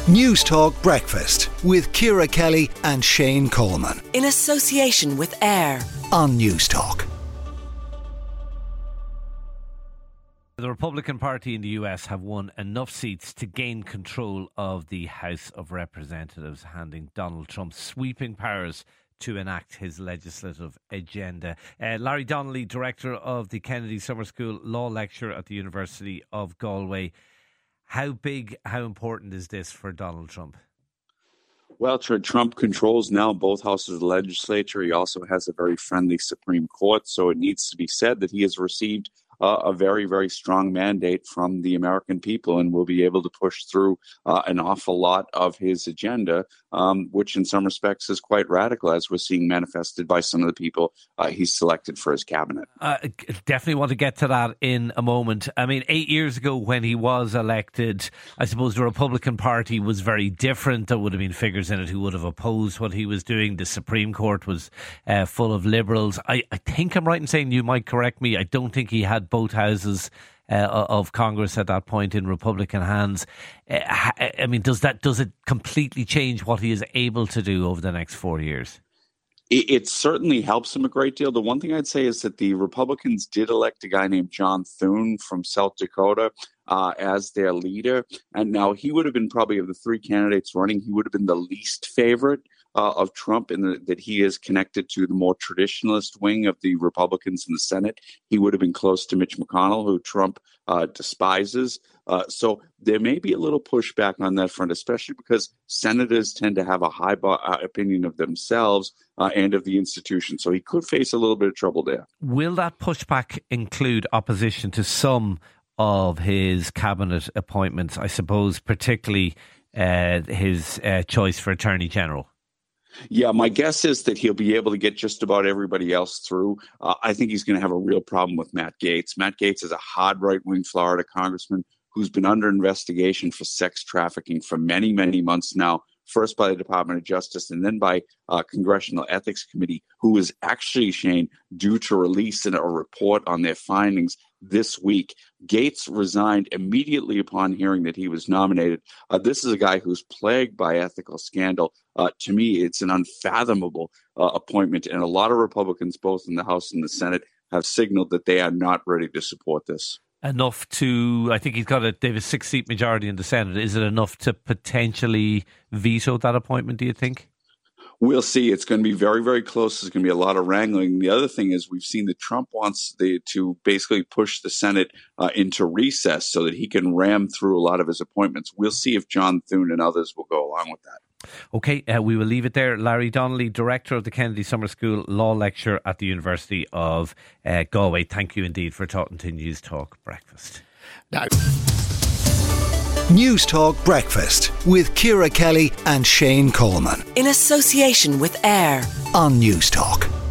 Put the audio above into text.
News Talk Breakfast with Ciara Kelly and Shane Coleman. In association with AIR On News Talk. The Republican Party in the US have won enough seats to gain control of the House of Representatives, handing Donald Trump sweeping powers to enact his legislative agenda. Larry Donnelly, Director of the Kennedy Summer School Law Lecture at the University of Galway. How big, how important is this for Donald Trump? Well, Trump controls now both houses of the legislature. He also has a very friendly Supreme Court, so it needs to be said that he has received a very, very strong mandate from the American people and will be able to push through an awful lot of his agenda, which in some respects is quite radical, as we're seeing manifested by some of the people he's selected for his cabinet. Definitely want to get to that in a moment. I mean, 8 years ago when he was elected, I suppose the Republican Party was very different. There would have been figures in it who would have opposed what he was doing. The Supreme Court was full of liberals. I think I'm right in saying, you might correct me, I don't think he had both houses of Congress at that point in Republican hands. I mean, does it completely change what he is able to do over the next 4 years? It certainly helps him a great deal. The one thing I'd say is that the Republicans did elect a guy named John Thune from South Dakota as their leader. And now he would have been, probably of the three candidates running, he would have been the least favorite of Trump, in that he is connected to the more traditionalist wing of the Republicans in the Senate. He would have been close to Mitch McConnell, who Trump despises. So there may be a little pushback on that front, especially because senators tend to have a high opinion of themselves and of the institution. So he could face a little bit of trouble there. Will that pushback include opposition to some of his cabinet appointments? I suppose particularly his choice for Attorney General. Yeah, my guess is that he'll be able to get just about everybody else through. I think he's going to have a real problem with Matt Gaetz. Matt Gaetz is a hard right-wing Florida congressman who's been under investigation for sex trafficking for many, many months now, first by the Department of Justice and then by Congressional Ethics Committee, who is actually, Shane, due to release a report on their findings this week. Gaetz resigned immediately upon hearing that he was nominated. This is a guy who's plagued by ethical scandal. To me, it's an unfathomable appointment, and a lot of Republicans, both in the House and the Senate, have signaled that they are not ready to support this. Enough to, I think he's got a 6-seat majority in the Senate. Is it enough to potentially veto that appointment, do you think? We'll see. It's going to be very, very close. There's going to be a lot of wrangling. The other thing is we've seen that Trump wants to basically push the Senate into recess so that he can ram through a lot of his appointments. We'll see if John Thune and others will go along with that. Okay, we will leave it there. Larry Donnelly, Director of the Kennedy Summer School Law Lecture at the University of Galway. Thank you indeed for talking to News Talk Breakfast. Now, News Talk Breakfast with Ciara Kelly and Shane Coleman. in association with AIR On News Talk.